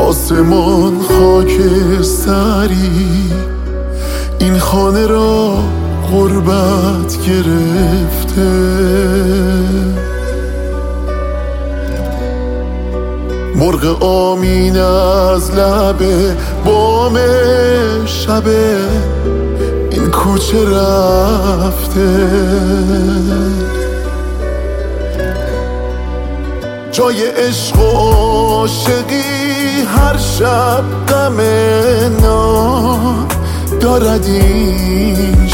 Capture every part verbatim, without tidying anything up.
آسمان خاکستری این خانه را غربت گرفته. مرغ آمین از لب بام شب این کوچه رفته. جای عشق و عاشقی هر شب غم نان دارد این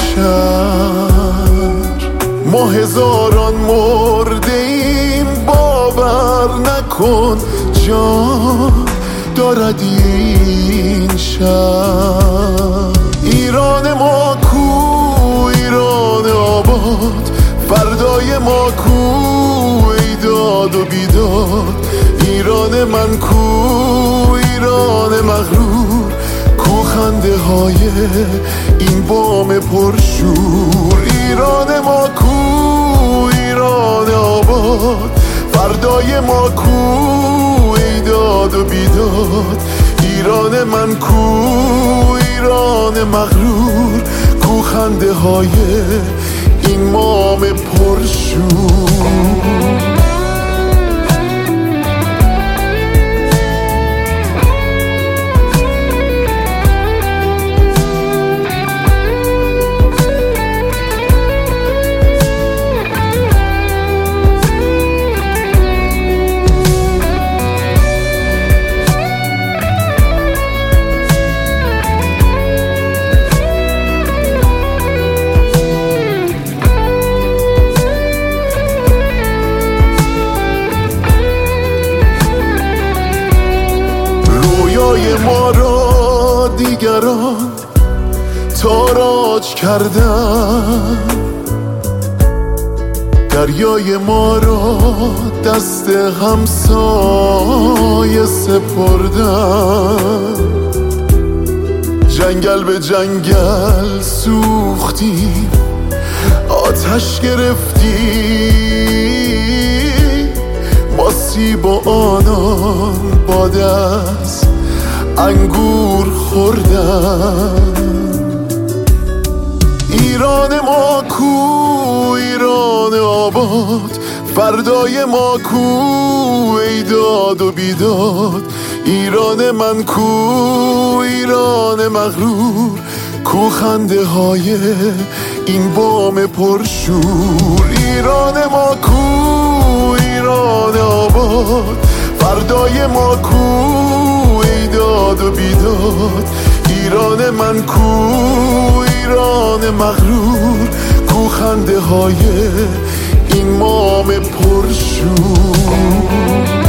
شهر. ما هزاران مرده ایم باور نکن جان دارد این شهر. ایران ما کو ایران آباد، فردای ما کو ای داد و بیداد. ایران من کو ایران مغرور، کو خنده های این بام پرشور. ایران ما کو ایران آباد، فردای ما کو ای داد و بیداد. ایران من کو ایران مغرور، کو خنده های این بام پرشور. ما را دیگران تاراج کردن، دریای ما را دست همسایه سپردن. جنگل به جنگل سوختیم، آتش گرفتیم، با سیب و آنان با دست انگور خوردن. ایران ما کو ایران آباد، فردای ما کو ای داد و بیداد. ایران من کو ایران مغرور، کو خنده های این بام پرشور. ایران ما کو ایران آباد، فردای ما کو داد و بیداد. ایران من کو ایران مغرور، کو خنده های این بام پرشور.